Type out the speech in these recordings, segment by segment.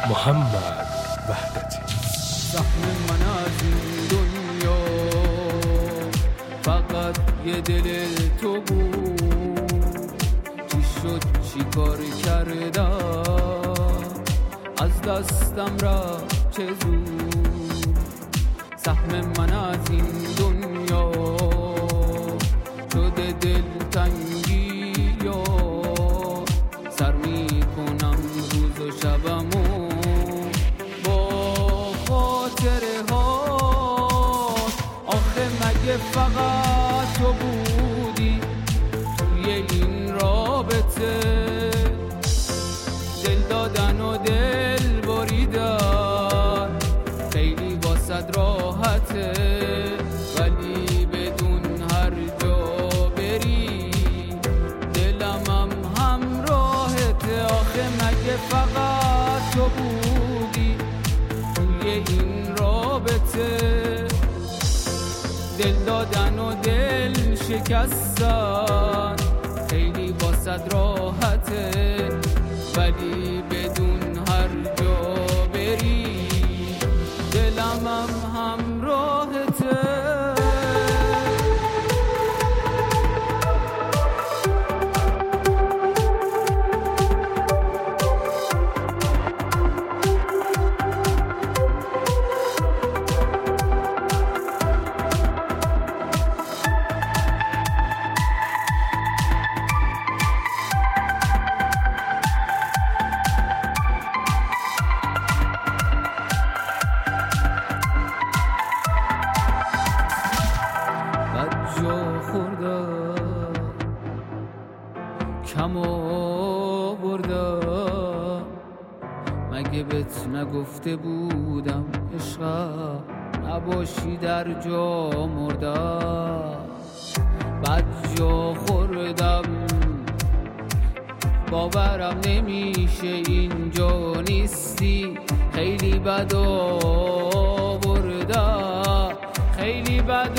محمد وحدتی. سهم من از این دنیا فقط یه دل تو بود، چی شد چی کار کردم از دستم رفت چه زود. سهم من از این دنیا شده دلتنگی یا سر می کنم روز و شبمو با خاطره ها. آخه مگه فقط تو بودی توی این رابطه، دل دادن و دل بریدن خیلی واسد راحته، ولی بدون هر جا بری دلم همراهته. آخه مگه فقط تو بودی توی این رابطه، دل دادن و دل شکستن خیلی واسد راحته، ولی بدون هر جا بری دلم همراهته. جا خوردم کم آوردم، مگه بهت نگفته بودم عشقم نباشی در جا مردم. بد جا خوردم باورم نمیشه اینجا نیستی، خیلی بد آوردم خیلی بد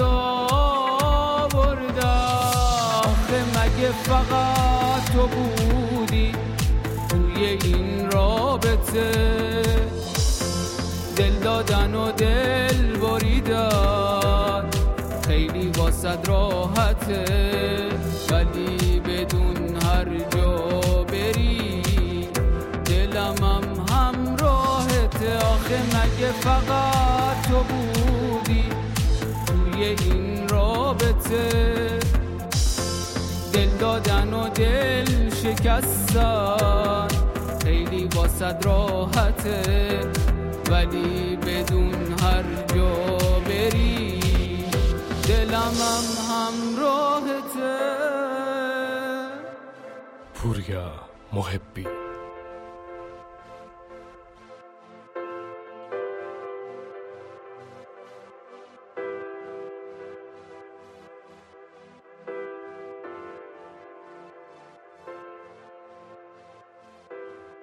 مگه فقط تو بودی توی این رابطه، دل دادن و دل بریدن خیلی واسد راحته، ولی بدون هر جا بری دلم همراهته. آخه مگه فقط تو بودی توی این رابطه، دل دادن و دل شکستن خیلی واسد راحته، ولی بدون هر جا بری دلم همراهته. پوریا محبی.